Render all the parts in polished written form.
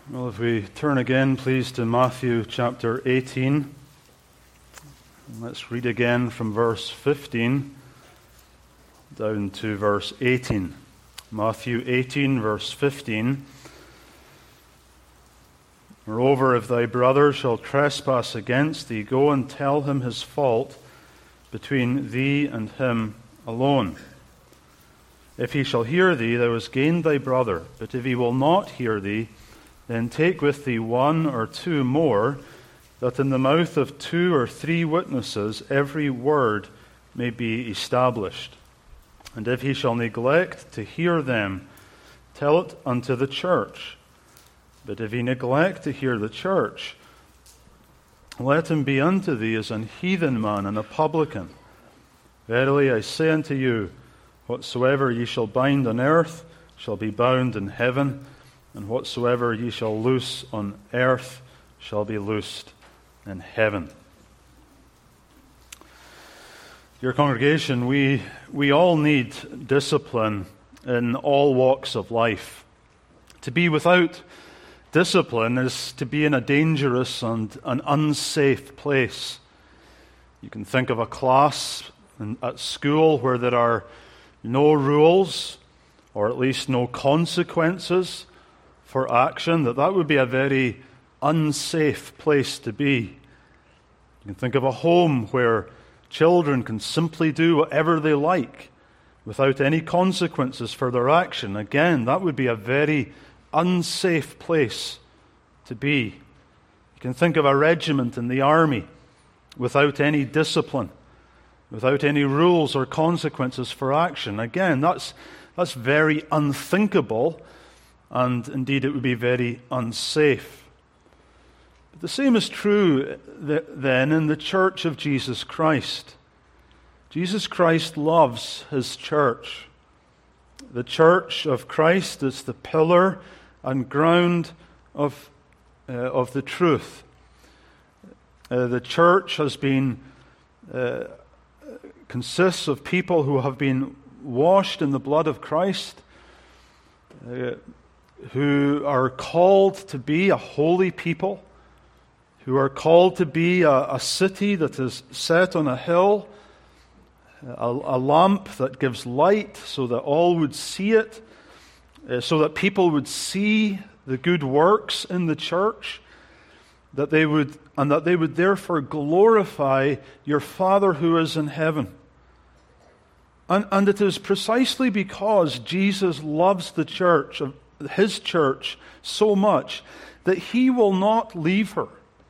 Well, if we turn again, please, to Matthew chapter 18. Let's read again from verse 15 down to verse 18. Matthew 18, verse 15. Moreover, if thy brother shall trespass against thee, go and tell him his fault between thee and him alone. If he shall hear thee, thou hast gained thy brother. But if he will not hear thee, then take with thee one or two more, that in the mouth of 2 or 3 witnesses every word may be established. And if he shall neglect to hear them, tell it unto the church. But if he neglect to hear the church, let him be unto thee as an heathen man and a publican. Verily I say unto you, whatsoever ye shall bind on earth shall be bound in heaven, and whatsoever ye shall loose on earth shall be loosed in heaven. Dear congregation, we all need discipline in all walks of life. To be without discipline is to be in a dangerous and an unsafe place. You can think of a class at school where there are no rules, or at least no consequences for action, that would be a very unsafe place to be. You can think of a home where children can simply do whatever they like without any consequences for their action. Again, that would be a very unsafe place to be. You can think of a regiment in the army without any discipline, without any rules or consequences for action. Again, that's very unthinkable, and indeed it would be very unsafe. But the same is true then in the church of Jesus Christ. Jesus Christ loves his church. The church of Christ is the pillar and ground of the truth. The church has been consists of people who have been washed in the blood of Christ, who are called to be a holy people, who are called to be a city that is set on a hill, a lamp that gives light so that all would see it, so that people would see the good works in the church, that they would therefore glorify your Father who is in heaven. And it is precisely because Jesus loves the church, his church, so much that he will not leave her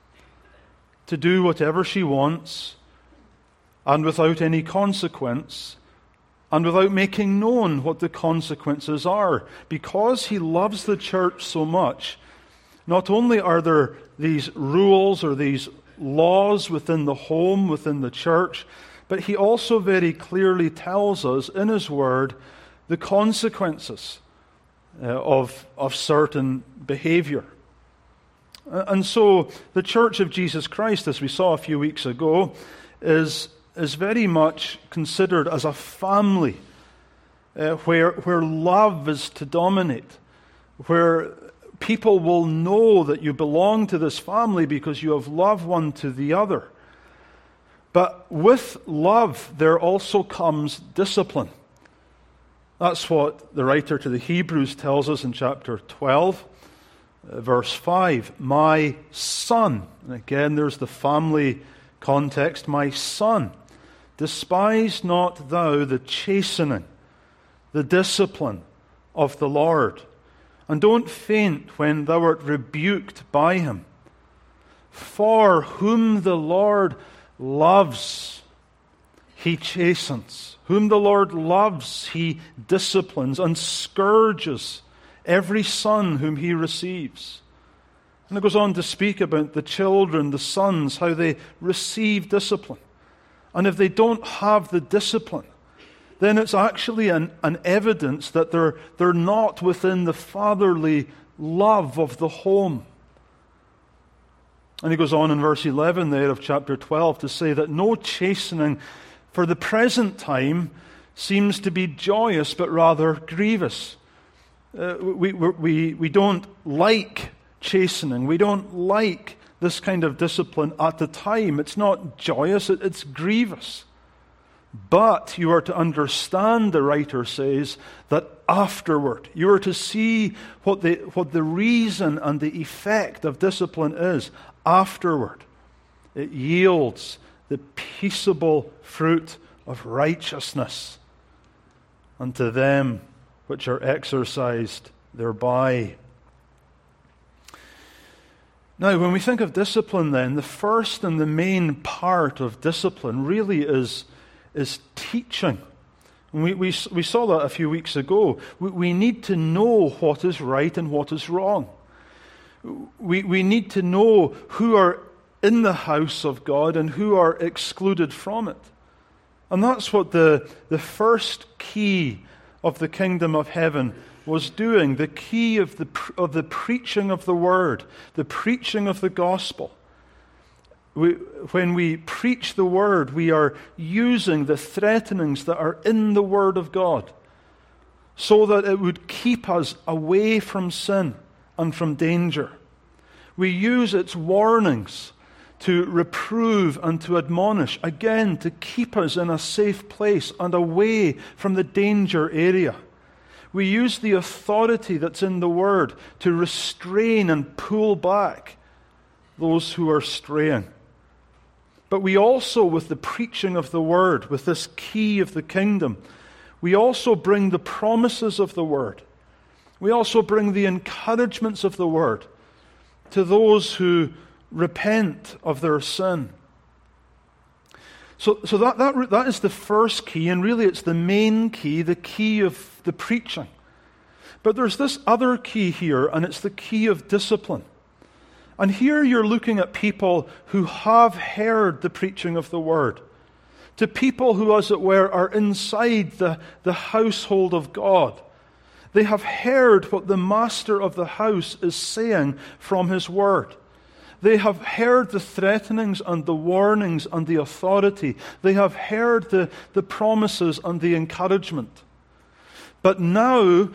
to do whatever she wants, and without any consequence, and without making known what the consequences are. Because he loves the church so much, not only are there these rules or these laws within the home, within the church, but he also very clearly tells us in his word the consequences of certain behavior. And so the church of Jesus Christ, as we saw a few weeks ago, is very much considered as a family where love is to dominate, where people will know that you belong to this family because you have loved one to the other. But with love, there also comes discipline. That's what the writer to the Hebrews tells us in chapter 12, verse 5. My son, and again there's the family context, my son, despise not thou the chastening, the discipline of the Lord, and don't faint when thou art rebuked by him. For whom the Lord loves, he chastens. Whom the Lord loves, he disciplines and scourges every son whom he receives. And it goes on to speak about the children, the sons, how they receive discipline. And if they don't have the discipline, then it's actually an evidence that they're not within the fatherly love of the home. And he goes on in verse 11 there of chapter 12 to say that no chastening for the present time seems to be joyous, but rather grievous. We don't like chastening. We don't like this kind of discipline at the time. It's not joyous, it's grievous. But you are to understand, the writer says, that afterward, you are to see what the reason and the effect of discipline is afterward. It yields the peaceable fruit of righteousness unto them which are exercised thereby. Now, when we think of discipline then, the first and the main part of discipline really is teaching. We saw that a few weeks ago. We need to know what is right and what is wrong. We need to know who are in the house of God and who are excluded from it. And that's what the first key of the kingdom of heaven was doing, the key of the preaching of the word, the preaching of the gospel. When we preach the word, we are using the threatenings that are in the word of God so that it would keep us away from sin and from danger. We use its warnings to reprove and to admonish, again, to keep us in a safe place and away from the danger area. We use the authority that's in the word to restrain and pull back those who are straying. But we also, with the preaching of the word, with this key of the kingdom, we also bring the promises of the word. We also bring the encouragements of the word to those who repent of their sin. So that is the first key, and really it's the main key, the key of the preaching. But there's this other key here, and it's the key of discipline. And here you're looking at people who have heard the preaching of the word, to people who, as it were, are inside the household of God. They have heard what the master of the house is saying from his word. They have heard the threatenings and the warnings and the authority. They have heard the promises and the encouragement. But now,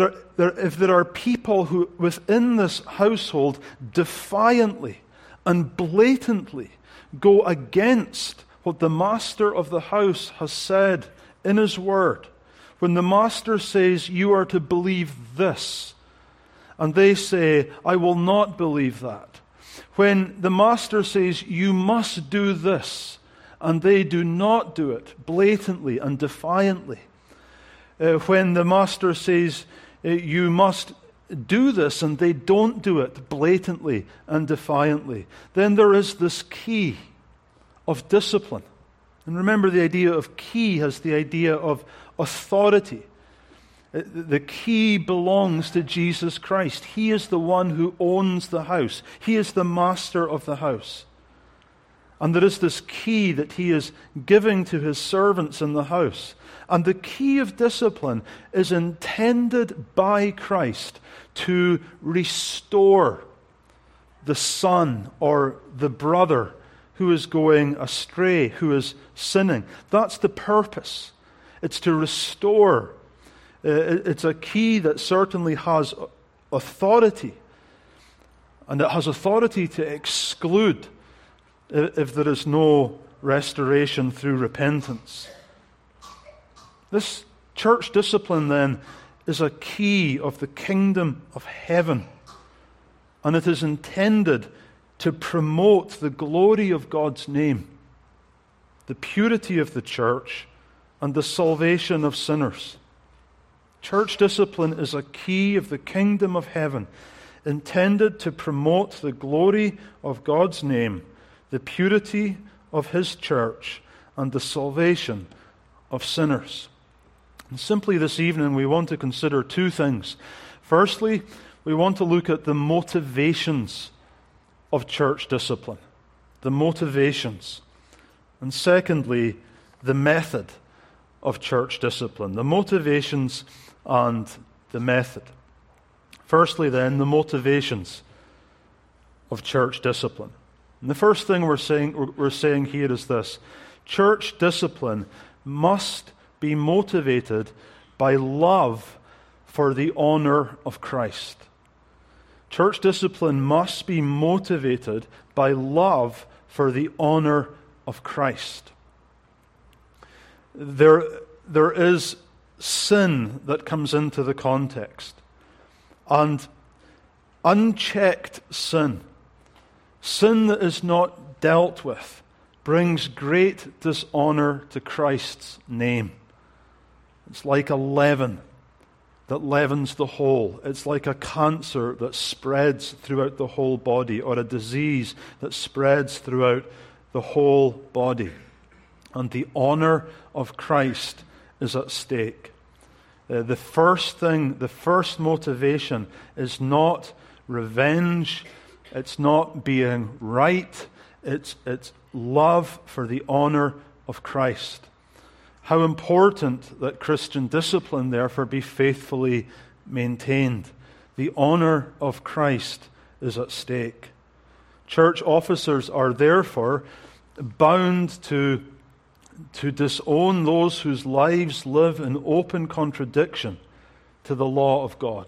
if there are people who within this household defiantly and blatantly go against what the master of the house has said in his word, when the master says, you are to believe this, and they say, I will not believe that. When the master says, you must do this, and they do not do it blatantly and defiantly. When the master says, you must do this, and they don't do it blatantly and defiantly, then there is this key of discipline. And remember, the idea of key has the idea of authority. The key belongs to Jesus Christ. He is the one who owns the house. He is the master of the house. And there is this key that he is giving to his servants in the house. And the key of discipline is intended by Christ to restore the son or the brother who is going astray, who is sinning. That's the purpose. It's to restore. It's a key that certainly has authority. And it has authority to exclude if there is no restoration through repentance. This church discipline, then, is a key of the kingdom of heaven. And it is intended to promote the glory of God's name, the purity of the church, and the salvation of sinners. Church discipline is a key of the kingdom of heaven, intended to promote the glory of God's name, the purity of his church, and the salvation of sinners. And simply this evening we want to consider two things. Firstly, we want to look at the motivations of church discipline. The motivations. And secondly, the method of church discipline. The motivations and the method. Firstly then, the motivations of church discipline. And the first thing we're saying here is this: church discipline must be motivated by love for the honor of Christ. Church discipline must be motivated by love for the honor of Christ. There is sin that comes into the context. And unchecked sin that is not dealt with, brings great dishonor to Christ's name. It's like a leaven that leavens the whole. It's like a cancer that spreads throughout the whole body, or a disease that spreads throughout the whole body. And the honor of Christ is at stake. The first motivation is not revenge. It's not being right. It's love for the honor of Christ. How important that Christian discipline, therefore, be faithfully maintained. The honor of Christ is at stake. Church officers are therefore bound to disown those whose lives live in open contradiction to the law of God.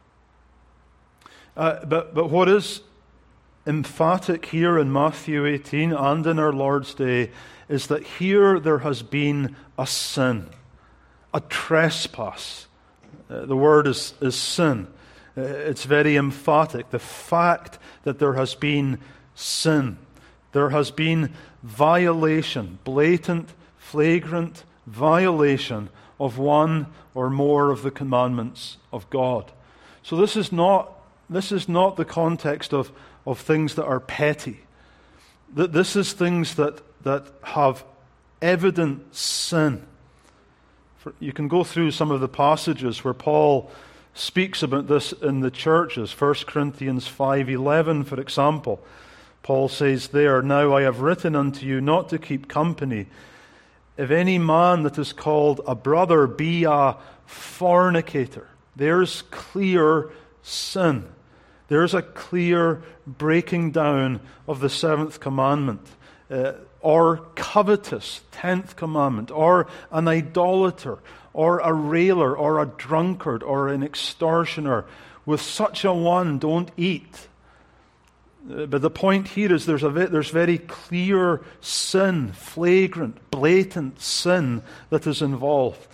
But what is emphatic here in Matthew 18 and in our Lord's Day is that here there has been a sin, a trespass. The word is sin. It's very emphatic. The fact that there has been sin. There has been violation, blatant, flagrant violation of one or more of the commandments of God. So this is not the context of things that are petty. This is things that have evident sin. You can go through some of the passages where Paul speaks about this in the churches. 1 Corinthians 5:11, for example. Paul says there, "Now I have written unto you not to keep company. If any man that is called a brother be a fornicator." There's clear sin. There's a clear breaking down of the seventh commandment. Or covetous, 10th commandment, or an idolater, or a railer, or a drunkard, or an extortioner. With such a one, don't eat. But the point here is there's very clear sin, flagrant, blatant sin that is involved.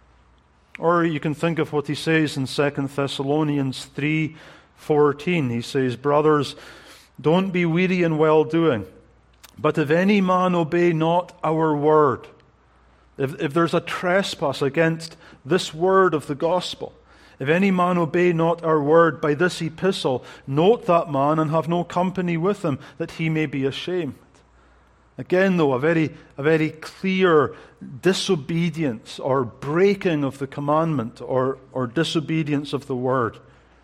Or you can think of what he says in 2 Thessalonians 3:14. He says, "Brothers, don't be weary in well-doing. But if any man obey not our word," if there's a trespass against this word of the gospel, "if any man obey not our word by this epistle, note that man and have no company with him, that he may be ashamed." Again, though, a very clear disobedience or breaking of the commandment or disobedience of the word.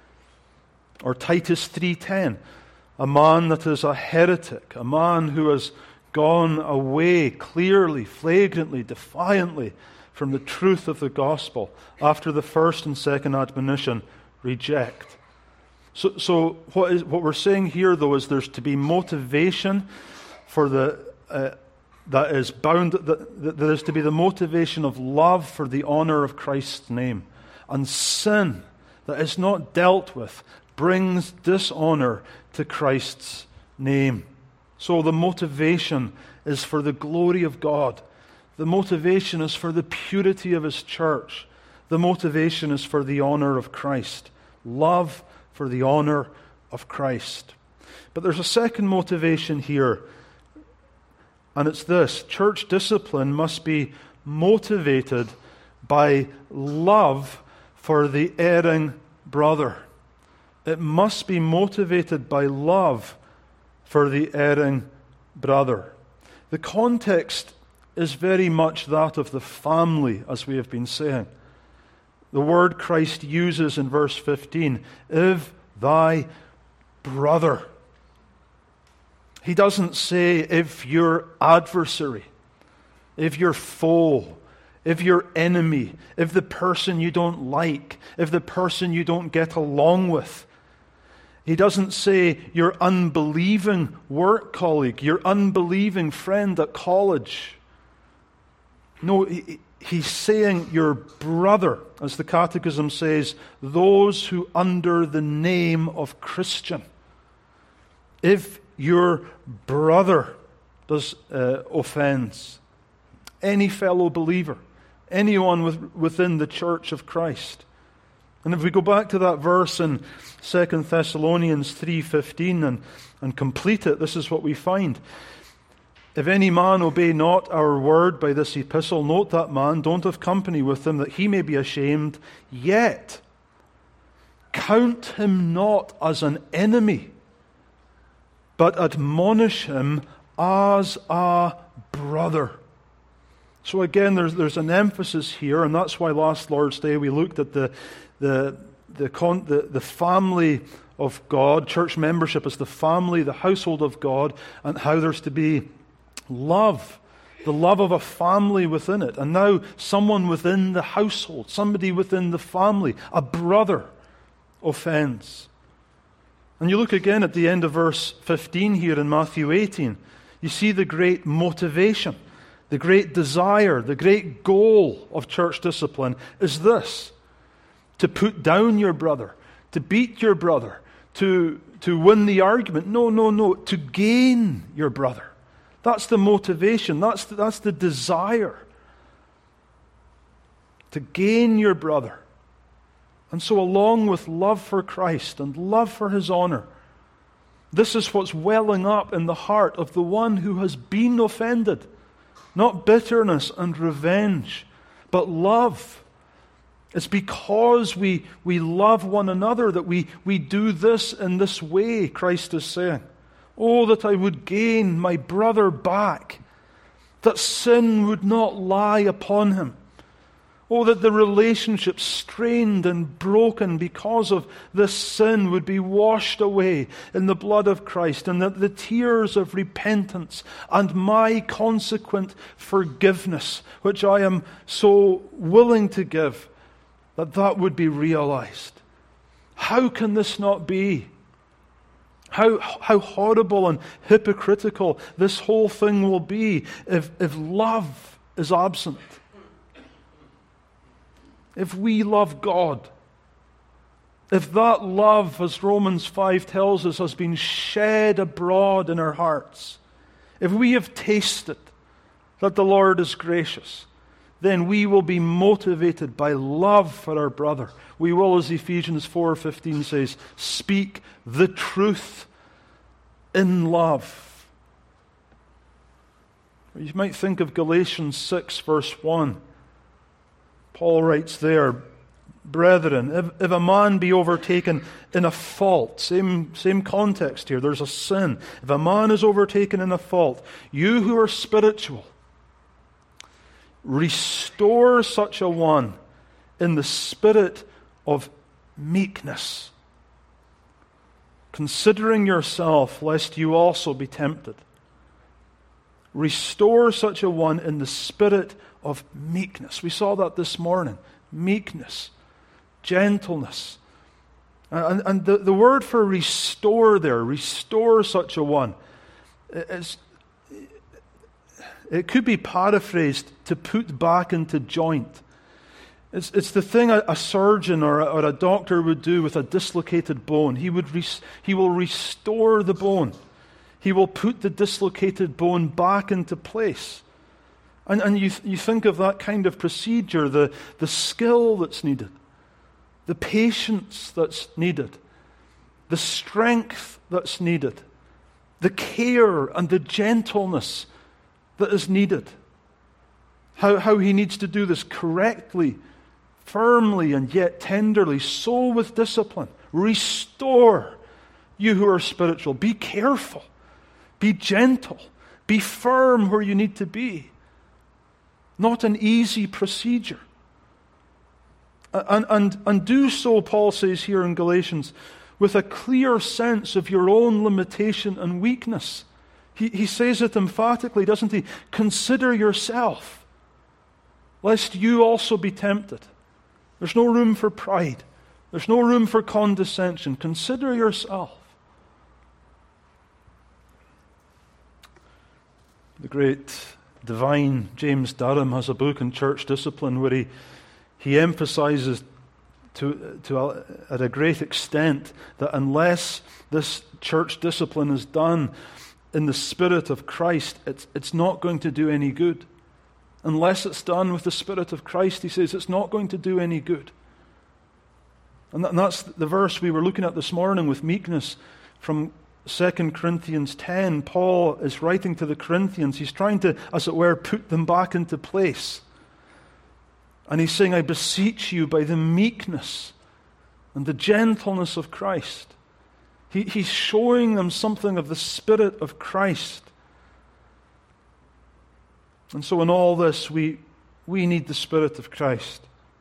Or Titus 3:10. A man that is a heretic, a man who has gone away clearly, flagrantly, defiantly from the truth of the gospel after the first and second admonition, reject. So what we're saying here, though, is there's to be motivation for there is to be the motivation of love for the honor of Christ's name. And sin that is not dealt with brings dishonor to Christ's name. So the motivation is for the glory of God. The motivation is for the purity of His church. The motivation is for the honor of Christ. Love for the honor of Christ. But there's a second motivation here, and it's this: church discipline must be motivated by love for the erring brother. It must be motivated by love for the erring brother. The context is very much that of the family, as we have been saying. The word Christ uses in verse 15, "if thy brother." He doesn't say, "if your adversary, if your foe, if your enemy, if the person you don't like, if the person you don't get along with." He doesn't say your unbelieving work colleague, your unbelieving friend at college. No, he's saying your brother, as the Catechism says, those who under the name of Christian. If your brother does offense, any fellow believer, anyone within the church of Christ. And if we go back to that verse in 2 Thessalonians 3:15 and complete it, this is what we find. If any man obey not our word by this epistle, note that man, don't have company with him, that he may be ashamed, yet count him not as an enemy, but admonish him as a brother. So again, there's an emphasis here, and that's why last Lord's Day we looked at the family of God. Church membership is the family, the household of God, and how there's to be love, the love of a family within it. And now someone within the household, somebody within the family, a brother, offends. And you look again at the end of verse 15 here in Matthew 18. You see the great motivation, the great desire, the great goal of church discipline is this: to put down your brother, to beat your brother, to win the argument. No, to gain your brother. That's the motivation, that's the desire. To gain your brother. And so along with love for Christ and love for His honor, this is what's welling up in the heart of the one who has been offended. Not bitterness and revenge, but love. It's because we love one another that we do this in this way, Christ is saying. Oh, that I would gain my brother back, that sin would not lie upon him. Oh, that the relationship strained and broken because of this sin would be washed away in the blood of Christ, and that the tears of repentance and my consequent forgiveness, which I am so willing to give, that would be realized. How can this not be? How horrible and hypocritical this whole thing will be if love is absent. If we love God, if that love, as Romans 5 tells us, has been shed abroad in our hearts, if we have tasted that the Lord is gracious, then we will be motivated by love for our brother. We will, as Ephesians 4:15 says, speak the truth in love. You might think of Galatians 6 verse 1. Paul writes there, brethren, if a man be overtaken in a fault, same context here, there's a sin. If a man is overtaken in a fault, you who are spiritual, restore such a one in the spirit of meekness, considering yourself, lest you also be tempted. Restore such a one in the spirit of meekness. We saw that this morning. Meekness, gentleness. And the word for restore there, restore such a one, it could be paraphrased to put back into joint. It's the thing a surgeon or a doctor would do with a dislocated bone. He will restore the bone. He will put the dislocated bone back into place. And you think of that kind of procedure, the skill that's needed, the patience that's needed, the strength that's needed, the care and the gentleness that is needed. How he needs to do this correctly, firmly, and yet tenderly, so with discipline. Restore, you who are spiritual. Be careful. Be gentle. Be firm where you need to be. Not an easy procedure. And do so, Paul says here in Galatians, with a clear sense of your own limitation and weakness. He says it emphatically, doesn't he? Consider yourself, lest you also be tempted. There's no room for pride. There's no room for condescension. Consider yourself. The great divine James Durham has a book on church discipline where he emphasizes at a great extent that unless this church discipline is done in the Spirit of Christ, it's not going to do any good. Unless it's done with the Spirit of Christ, he says, it's not going to do any good. And that's the verse we were looking at this morning with meekness from 2 Corinthians 10. Paul is writing to the Corinthians. He's trying to, as it were, put them back into place. And he's saying, I beseech you by the meekness and the gentleness of Christ. He's showing them something of the Spirit of Christ. And so in all this, we need the Spirit of Christ.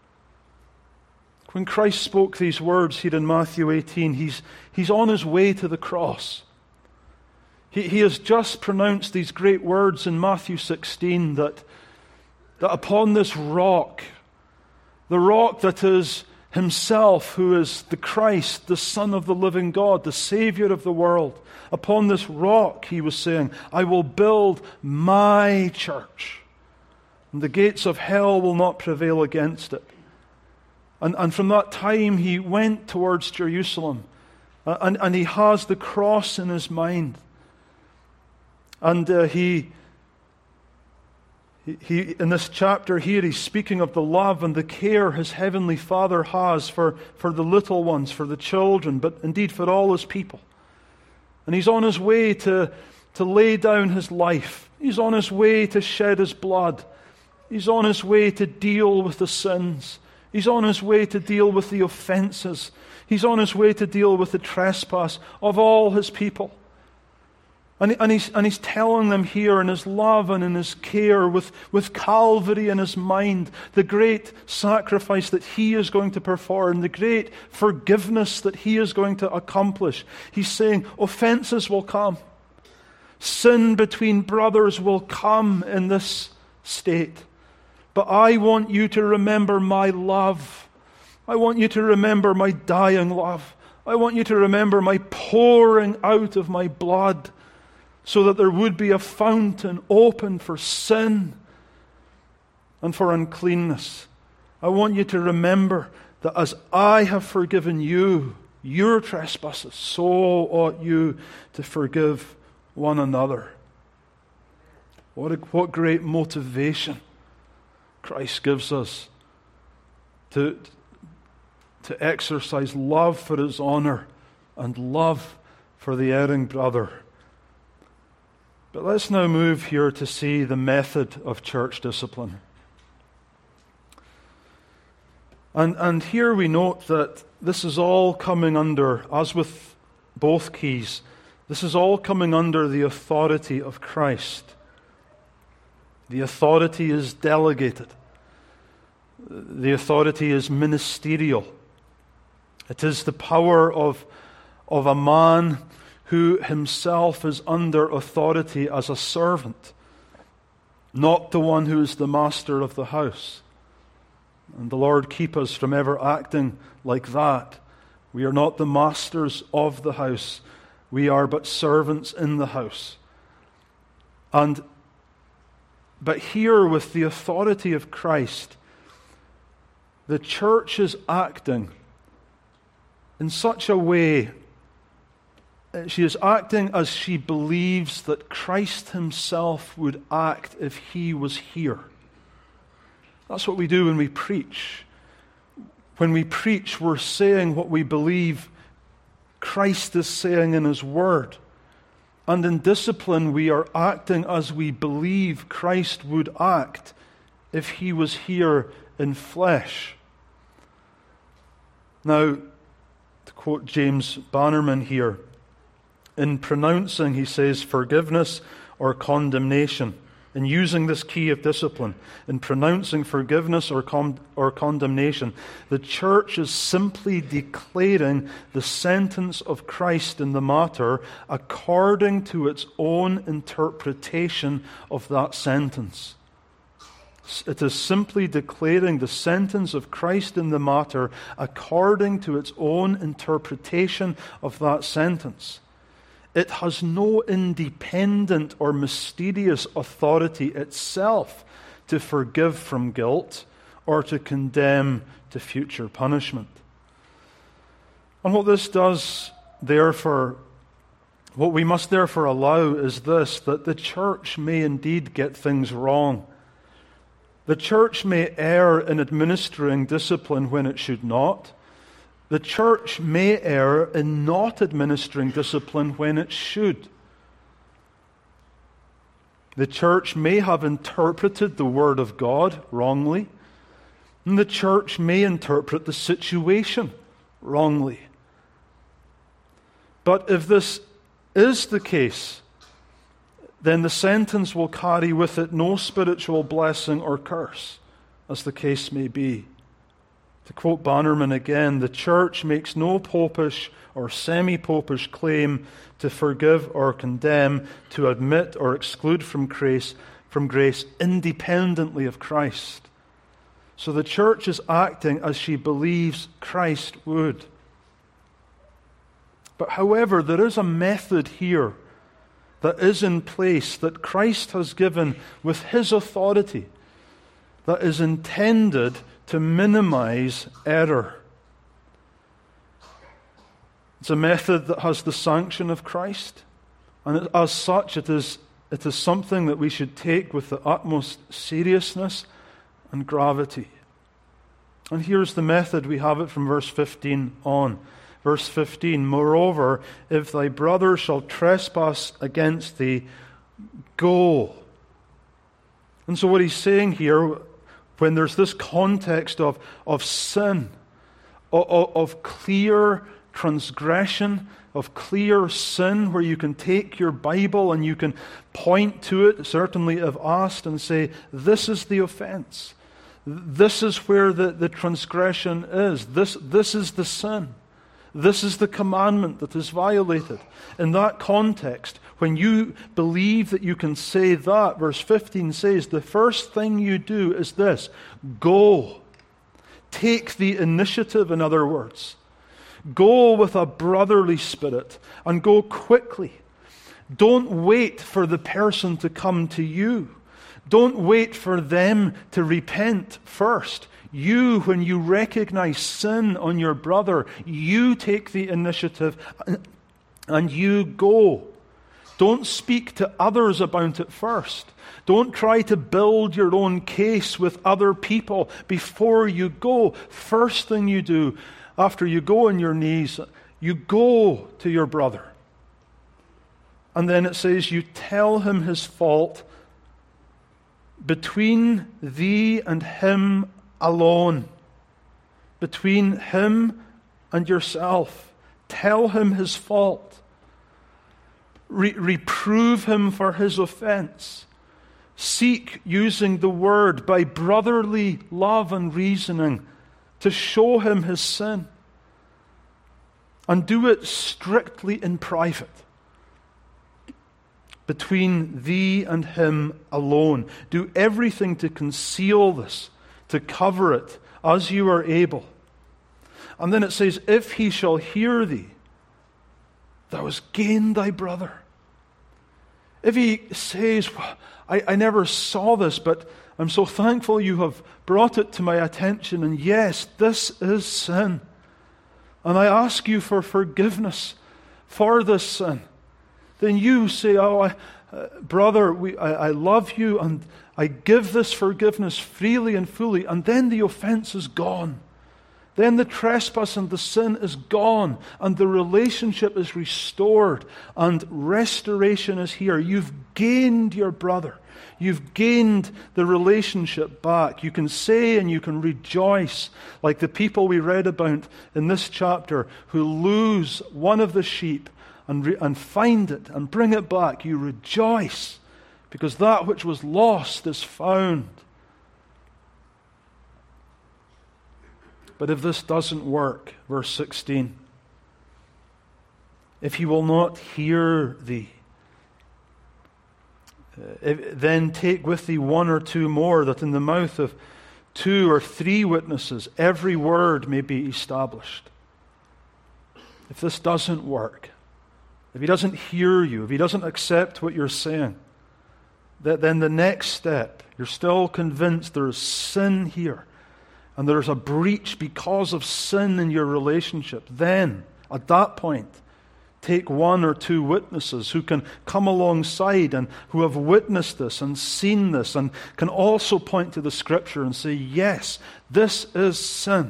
When Christ spoke these words here in Matthew 18, he's on his way to the cross. He has just pronounced these great words in Matthew 16 that upon this rock, the rock that is himself, who is the Christ, the Son of the living God, the Savior of the world, upon this rock, he was saying, I will build my church, and the gates of hell will not prevail against it. And from that time, he went towards Jerusalem, and he has the cross in his mind. And he in this chapter here, he's speaking of the love and the care his heavenly Father has for the little ones, for the children, but indeed for all his people. And he's on his way to lay down his life. He's on his way to shed his blood. He's on his way to deal with the sins. He's on his way to deal with the offenses. He's on his way to deal with the trespass of all his people. And he's telling them here in his love and in his care, with Calvary in his mind, the great sacrifice that he is going to perform, the great forgiveness that he is going to accomplish. He's saying offenses will come. Sin between brothers will come in this state. But I want you to remember my love. I want you to remember my dying love. I want you to remember my pouring out of my blood, so that there would be a fountain open for sin and for uncleanness. I want you to remember that as I have forgiven you your trespasses, so ought you to forgive one another. What great motivation Christ gives us to exercise love for his honor and love for the erring brother. But let's now move here to see the method of church discipline. And here we note that this is all coming under, as with both keys, this is all coming under the authority of Christ. The authority is delegated. The authority is ministerial. It is the power of a man who himself is under authority as a servant, not the one who is the master of the house. And the Lord keep us from ever acting like that. We are not the masters of the house. We are but servants in the house. But here, with the authority of Christ, the church is acting in such a way. She is acting as she believes that Christ himself would act if he was here. That's what we do when we preach. When we preach, we're saying what we believe Christ is saying in his word. And in discipline, we are acting as we believe Christ would act if he was here in flesh. Now, to quote James Bannerman here, in pronouncing, he says, forgiveness or condemnation, in using this key of discipline, in pronouncing forgiveness or condemnation, the church is simply declaring the sentence of Christ in the matter according to its own interpretation of that sentence. It is simply declaring the sentence of Christ in the matter according to its own interpretation of that sentence. It has no independent or mysterious authority itself to forgive from guilt or to condemn to future punishment. And what this does, therefore, what we must therefore allow is this, that the church may indeed get things wrong. The church may err in administering discipline when it should not. The church may err in not administering discipline when it should. The church may have interpreted the Word of God wrongly, and the church may interpret the situation wrongly. But if this is the case, then the sentence will carry with it no spiritual blessing or curse, as the case may be. To quote Bannerman again, the church makes no popish or semi-popish claim to forgive or condemn, to admit or exclude from grace independently of Christ. So the church is acting as she believes Christ would. But however, there is a method here that is in place that Christ has given with His authority that is intended to minimize error. It's a method that has the sanction of Christ, and as such it is something that we should take with the utmost seriousness and gravity. And here's the method. We have it from verse 15 on. Verse 15, moreover, if thy brother shall trespass against thee, go. And so what he's saying here, when there's this context of sin, of clear transgression, of clear sin, where you can take your Bible and you can point to it, certainly if asked, and say, this is the offense. This is where the transgression is. This is the sin. This is the commandment that is violated. In that context, when you believe that you can say that, verse 15 says, the first thing you do is this: go. Take the initiative, in other words. Go with a brotherly spirit and go quickly. Don't wait for the person to come to you. Don't wait for them to repent first. You, when you recognize sin on your brother, you take the initiative and you go. Don't speak to others about it first. Don't try to build your own case with other people before you go. First thing you do, after you go on your knees, you go to your brother. And then it says you tell him his fault between thee and him alone. Between him and yourself. Tell him his fault. Reprove him for his offense. Seek, using the word by brotherly love and reasoning, to show him his sin. And do it strictly in private. Between thee and him alone. Do everything to conceal this, to cover it as you are able. And then it says, if he shall hear thee, thou hast gained thy brother. If he says, I never saw this, but I'm so thankful you have brought it to my attention, and yes, this is sin. And I ask you for forgiveness for this sin. Then you say, brother, I love you, and I give this forgiveness freely and fully, and then the offense is gone. Then the trespass and the sin is gone, and the relationship is restored, and restoration is here. You've gained your brother. You've gained the relationship back. You can say and you can rejoice, like the people we read about in this chapter who lose one of the sheep and find it and bring it back. You rejoice because that which was lost is found. But if this doesn't work, verse 16, if he will not hear thee, then take with thee one or two more, that in the mouth of 2 or 3 witnesses every word may be established. If this doesn't work, if he doesn't hear you, if he doesn't accept what you're saying, then the next step, you're still convinced there is sin here, and there's a breach because of sin in your relationship, then, at that point, take one or two witnesses who can come alongside and who have witnessed this and seen this and can also point to the Scripture and say, yes, this is sin.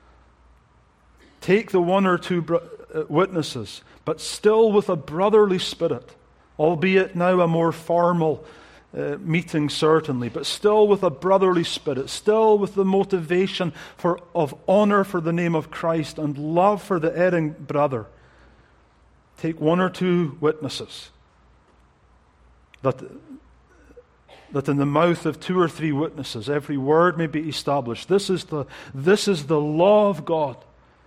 Take the one or two witnesses, but still with a brotherly spirit, albeit now a more formal meeting certainly, but still with a brotherly spirit, still with the motivation of honor for the name of Christ and love for the erring brother. Take one or two witnesses, that in the mouth of two or three witnesses every word may be established. This is the law of God.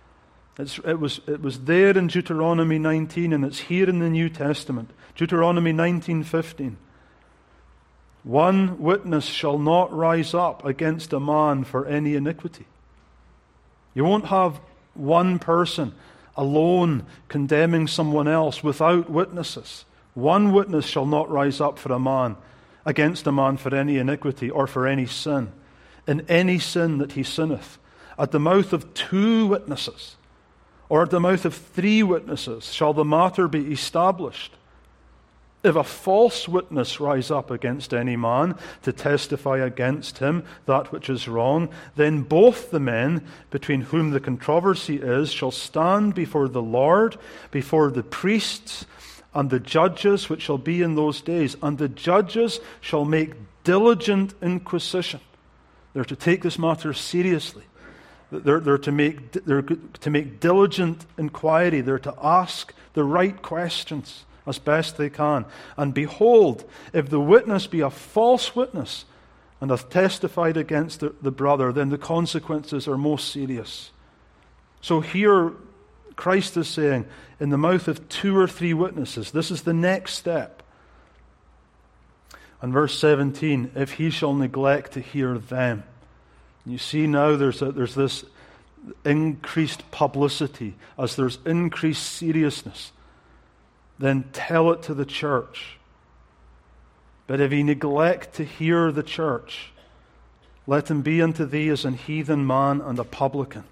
It was there in Deuteronomy 19, and it's here in the New Testament. Deuteronomy 19:15. One witness shall not rise up against a man for any iniquity. You won't have one person alone condemning someone else without witnesses. One witness shall not rise up for a man against a man for any iniquity or for any sin, in any sin that he sinneth. At the mouth of two witnesses, or at the mouth of three witnesses, shall the matter be established. If a false witness rise up against any man to testify against him that which is wrong, then both the men between whom the controversy is shall stand before the Lord, before the priests and the judges which shall be in those days. And the judges shall make diligent inquisition. They're to take this matter seriously. They're to make diligent inquiry. They're to ask the right questions as best they can. And behold, if the witness be a false witness and hath testified against the brother, then the consequences are most serious. So here Christ is saying, in the mouth of two or three witnesses, this is the next step. And verse 17, if he shall neglect to hear them. You see now there's this increased publicity, as there's increased seriousness. Then tell it to the church. But if he neglect to hear the church, let him be unto thee as an heathen man and a publican.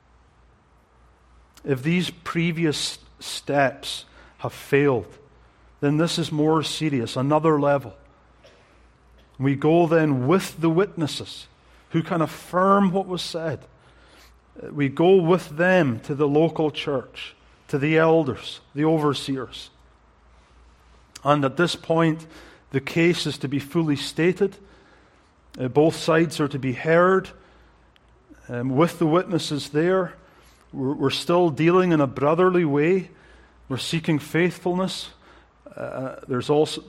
If these previous steps have failed, then this is more serious, another level. We go then with the witnesses who can affirm what was said. We go with them to the local church, to the elders, the overseers. And at this point, the case is to be fully stated. Both sides are to be heard. With the witnesses there, we're still dealing in a brotherly way. We're seeking faithfulness. There's also,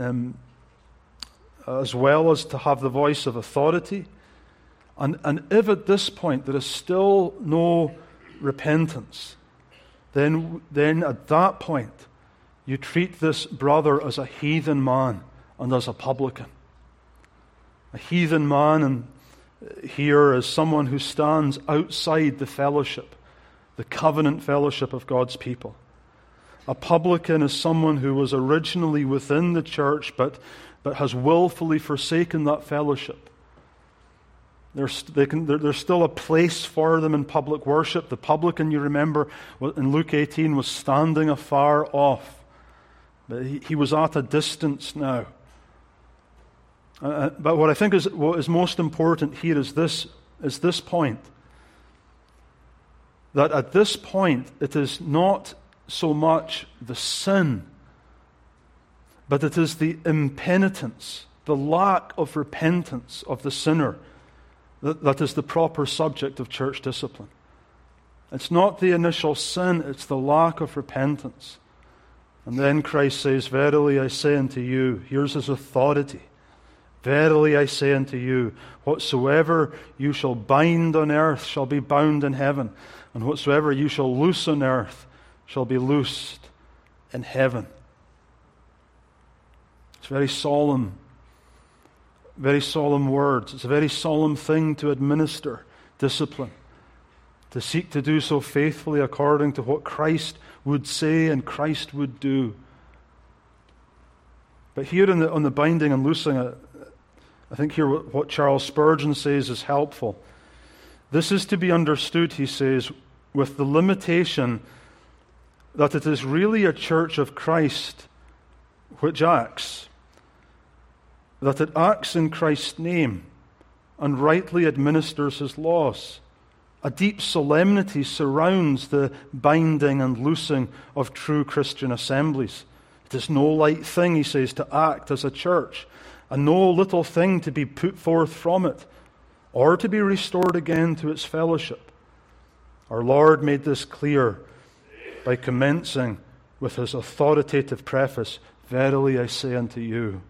as well as to have the voice of authority. And if at this point there is still no repentance, then at that point, you treat this brother as a heathen man and as a publican. A heathen man and here is someone who stands outside the fellowship, the covenant fellowship of God's people. A publican is someone who was originally within the church but has willfully forsaken that fellowship. There's still a place for them in public worship. The publican, you remember, in Luke 18, was standing afar off. But he was at a distance now. But what I think what is most important here is this point. That at this point, it is not so much the sin, but it is the impenitence, the lack of repentance of the sinner that is the proper subject of church discipline. It's not the initial sin, it's the lack of repentance. And then Christ says, verily I say unto you, here's his authority. Verily I say unto you, whatsoever you shall bind on earth shall be bound in heaven, and whatsoever you shall loose on earth shall be loosed in heaven. It's very solemn words. It's a very solemn thing to administer discipline. to seek to do so faithfully according to what Christ would say and Christ would do. But here on the binding and loosing, I think here what Charles Spurgeon says is helpful. This is to be understood, he says, with the limitation that it is really a church of Christ which acts, that it acts in Christ's name and rightly administers his laws. A deep solemnity surrounds the binding and loosing of true Christian assemblies. It is no light thing, he says, to act as a church, and no little thing to be put forth from it, or to be restored again to its fellowship. Our Lord made this clear by commencing with his authoritative preface, "Verily I say unto you."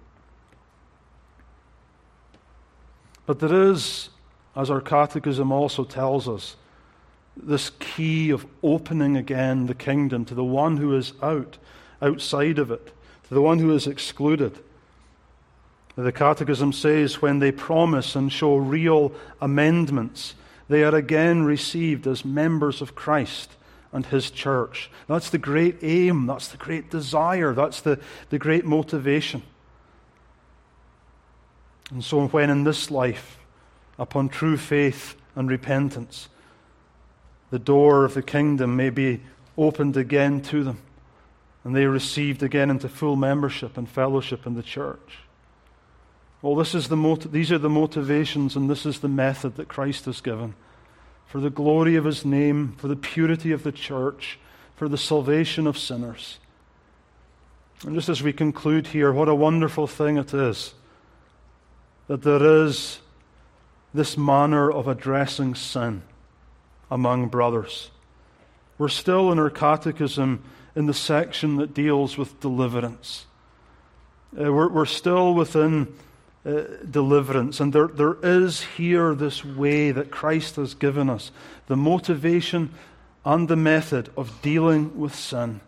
But there is, as our catechism also tells us, this key of opening again the kingdom to the one who is outside of it, to the one who is excluded. The catechism says, when they promise and show real amendments, they are again received as members of Christ and his church. That's the great aim, that's the great desire, that's the great motivation. And so when in this life, upon true faith and repentance, the door of the kingdom may be opened again to them, and they received again into full membership and fellowship in the church. Well, these are the motivations, and this is the method that Christ has given for the glory of his name, for the purity of the church, for the salvation of sinners. And just as we conclude here, what a wonderful thing it is that there is this manner of addressing sin among brothers. We're still in our catechism in the section that deals with deliverance. We're still within deliverance, and there is here this way that Christ has given us, the motivation and the method of dealing with sin.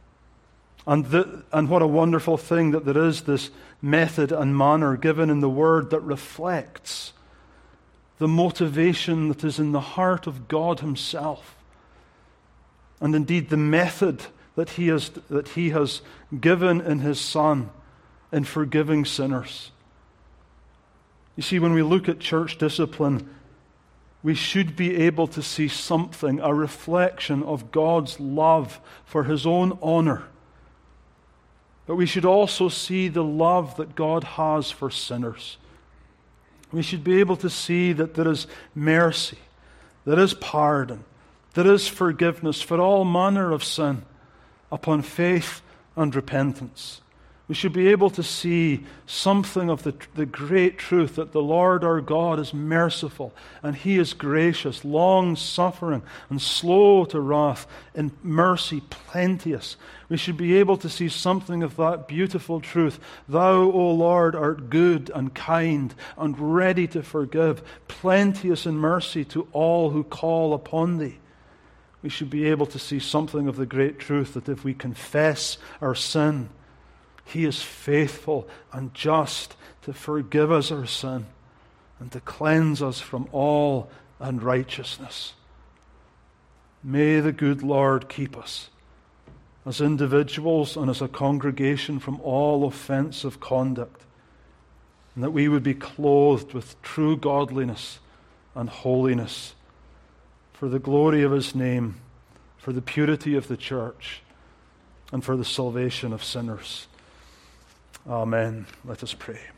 And what a wonderful thing that there is this method and manner given in the Word that reflects the motivation that is in the heart of God himself. And indeed the method that he has given in his Son in forgiving sinners. You see, when we look at church discipline, we should be able to see something, a reflection of God's love for his own honor. But we should also see the love that God has for sinners. We should be able to see that there is mercy, there is pardon, there is forgiveness for all manner of sin upon faith and repentance. We should be able to see something of the great truth that the Lord our God is merciful and he is gracious, long-suffering and slow to wrath, in mercy plenteous. We should be able to see something of that beautiful truth. Thou, O Lord, art good and kind and ready to forgive, plenteous in mercy to all who call upon thee. We should be able to see something of the great truth that if we confess our sin, he is faithful and just to forgive us our sin and to cleanse us from all unrighteousness. May the good Lord keep us as individuals and as a congregation from all offensive conduct, and that we would be clothed with true godliness and holiness for the glory of his name, for the purity of the church, and for the salvation of sinners. Amen. Let us pray.